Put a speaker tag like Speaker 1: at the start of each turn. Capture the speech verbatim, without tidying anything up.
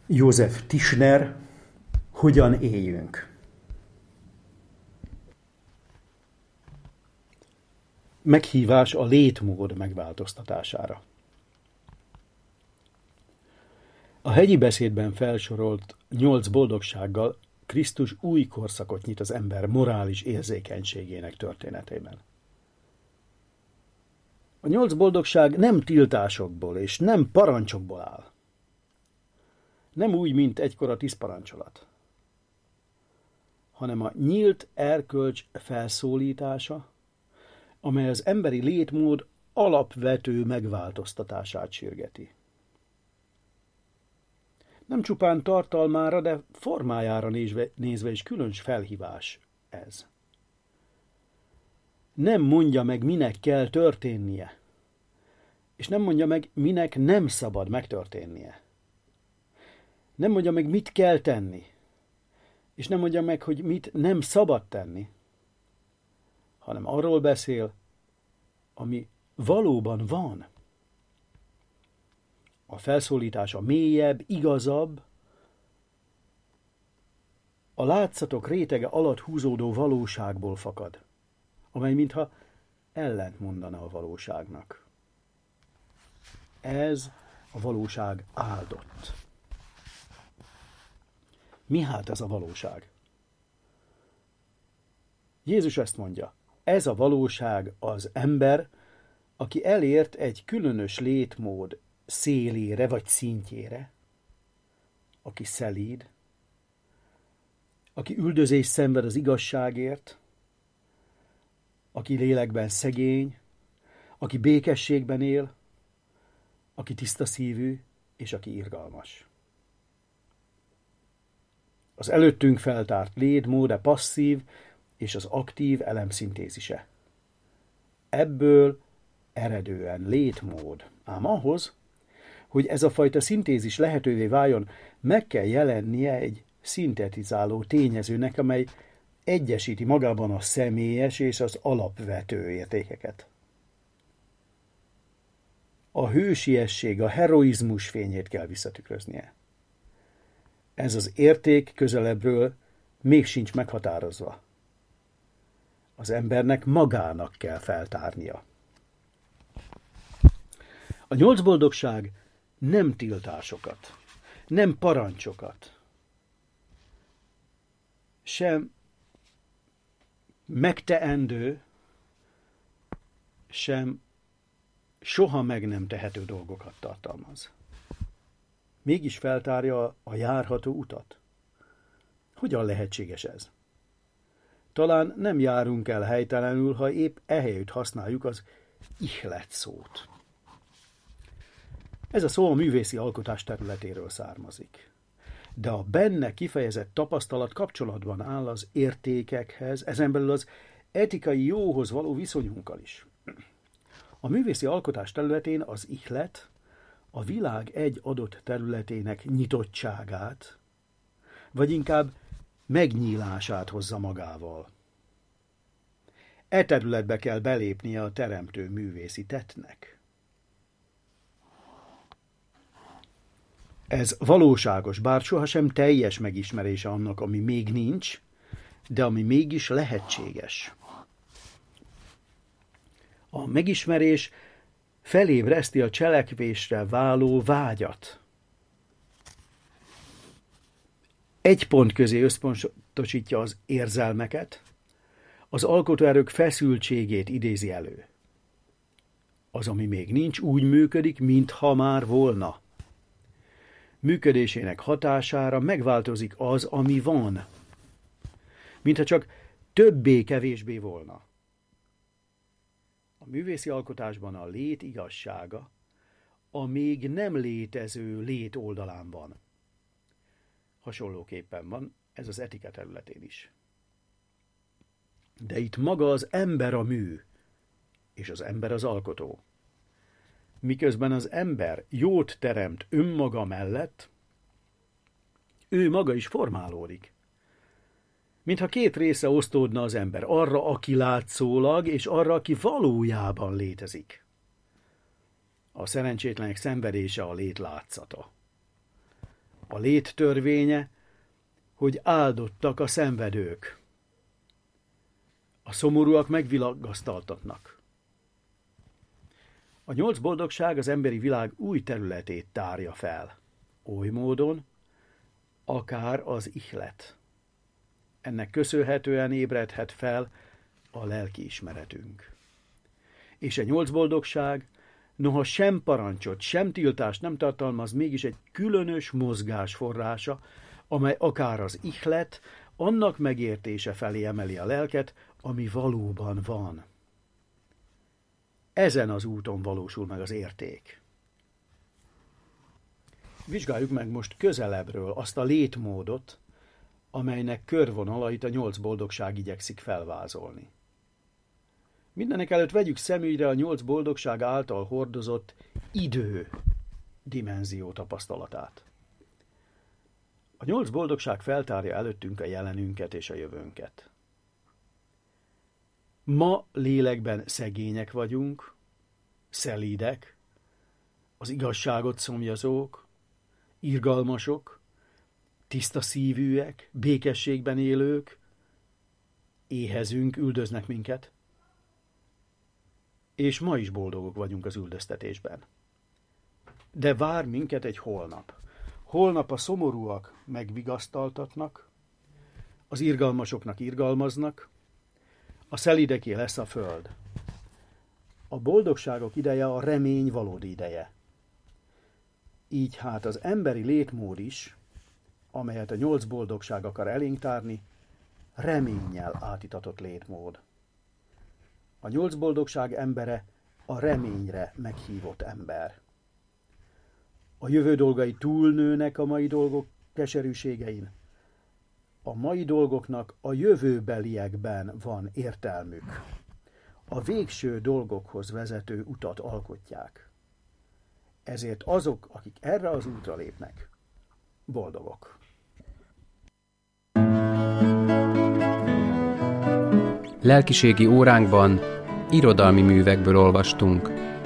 Speaker 1: József Tischner, Hogyan éljünk? Meghívás a létmód megváltoztatására. A hegyi beszédben felsorolt nyolc boldogsággal Krisztus új korszakot nyit az ember morális érzékenységének történetében. A nyolc boldogság nem tiltásokból és nem parancsokból áll. Nem úgy, mint egykor a tíz parancsolat, hanem a nyílt erkölcs felszólítása, amely az emberi létmód alapvető megváltoztatását sürgeti. Nem csupán tartalmára, de formájára nézve, nézve is különös felhívás ez. Nem mondja meg, minek kell történnie, és nem mondja meg, minek nem szabad megtörténnie. Nem mondja meg, mit kell tenni, és nem mondja meg, hogy mit nem szabad tenni, hanem arról beszél, ami valóban van. A felszólítása mélyebb, igazabb, a látszatok rétege alatt húzódó valóságból fakad, amely mintha ellent mondana a valóságnak. Ez a valóság áldott. Mi hát ez a valóság? Jézus ezt mondja, ez a valóság az ember, aki elért egy különös létmód szélére vagy szintjére, aki szelíd, aki üldözés szenved az igazságért, aki lélekben szegény, aki békességben él, aki tiszta szívű, és aki irgalmas. Az előttünk feltárt létmód a passzív és az aktív elemszintézise. Ebből eredően létmód. Ám ahhoz, hogy ez a fajta szintézis lehetővé váljon, meg kell jelennie egy szintetizáló tényezőnek, amely egyesíti magában a személyes és az alapvető értékeket. A hősiesség, a heroizmus fényét kell visszatükröznie. Ez az érték közelebbről még sincs meghatározva. Az embernek magának kell feltárnia. A nyolc boldogság nem tiltásokat, nem parancsokat, sem megteendő, sem soha meg nem tehető dolgokat tartalmaz. Mégis feltárja a járható utat. Hogyan lehetséges ez? Talán nem járunk el helytelenül, ha épp ehelyütt használjuk az ihlet szót. Ez a szó a művészi alkotás területéről származik. De a benne kifejezett tapasztalat kapcsolatban áll az értékekhez, ezen belül az etikai jóhoz való viszonyunkkal is. A művészi alkotás területén az ihlet a világ egy adott területének nyitottságát, vagy inkább megnyílását hozza magával. E területbe kell belépnie a teremtő művészi tettnek. Ez valóságos, bár sohasem teljes megismerése annak, ami még nincs, de ami mégis lehetséges. A megismerés felébreszti a cselekvésre váló vágyat. Egy pont közé összpontosítja az érzelmeket, az alkotóerők feszültségét idézi elő. Az, ami még nincs, úgy működik, mintha már volna. Működésének hatására megváltozik az, ami van, mintha csak többé-kevésbé volna. A művészi alkotásban a lét igazsága a még nem létező lét oldalán van. Hasonlóképpen van ez az etika területén is. De itt maga az ember a mű, és az ember az alkotó. Miközben az ember jót teremt önmaga mellett, ő maga is formálódik. Mintha két része osztódna az ember, arra, aki látszólag, és arra, aki valójában létezik. A szerencsétlenek szenvedése a lét látszata. A lét törvénye, hogy áldottak a szenvedők. A szomorúak megvillagasztaltatnak. A nyolc boldogság az emberi világ új területét tárja fel. Oly módon, akár az ihlet. Ennek köszönhetően ébredhet fel a lelkiismeretünk. És a nyolc boldogság, noha sem parancsot, sem tiltást nem tartalmaz, mégis egy különös mozgás forrása, amely akár az ihlet, annak megértése felé emeli a lelket, ami valóban van. Ezen az úton valósul meg az érték. Vizsgáljuk meg most közelebbről azt a létmódot, amelynek körvonalait a nyolc boldogság igyekszik felvázolni. Mindenek előtt vegyük szemügyre a nyolc boldogság által hordozott idő dimenzió tapasztalatát. A nyolc boldogság feltárja előttünk a jelenünket és a jövőnket. Ma lélekben szegények vagyunk, szelídek, az igazságot szomjazók, irgalmasok, tiszta szívűek, békességben élők, éhezünk, üldöznek minket, és ma is boldogok vagyunk az üldöztetésben. De vár minket egy holnap. Holnap a szomorúak megvigasztaltatnak, az irgalmasoknak irgalmaznak, a szelideké lesz a föld. A boldogságok ideje a remény valódi ideje. Így hát az emberi létmód is, amelyet a nyolc boldogság akar elénk tárni, reménnyel átitatott létmód. A nyolc boldogság embere a reményre meghívott ember. A jövő dolgai túlnőnek a mai dolgok keserűségein. A mai dolgoknak a jövőbeliekben van értelmük. A végső dolgokhoz vezető utat alkotják. Ezért azok, akik erre az útra lépnek, boldogok.
Speaker 2: Lelkiségi óránkban irodalmi művekből olvastunk.